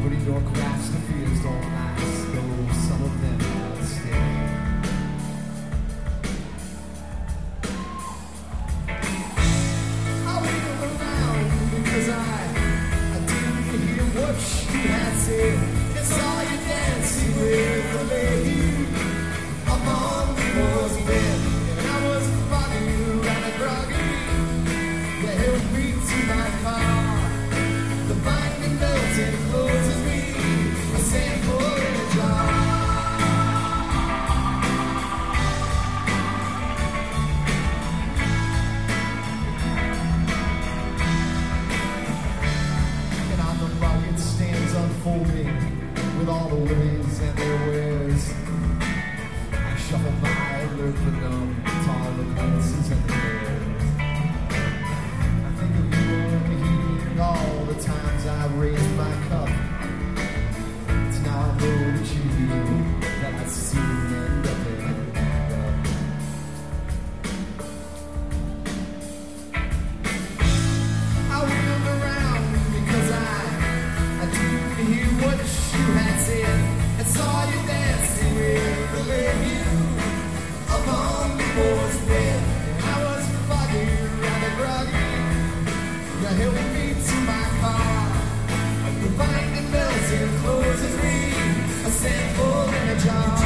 But in your crafts the fears don't last, though some of them will stay. I wiggled around because I didn't hear what she had said. I saw you dancing with the lady among the moors bed. And I was foggy and a groggy. They held me to my car. The binding melted closes me. A sample in a jar. And on the rug it stands unfolding with all the ways and their wares. I shuffle by, alert but numb to all the glimpses and the glares. I think of you overheating all the times I raised my cup. It's now I know that you knew that I'd soon end up in love. I wheeled around because I didn't hear what you had said. And saw you dancing with the lady upon the moor's bed. And I was foggy and a groggy. You held me to my car. The binding melted closes me. A sample in a jar.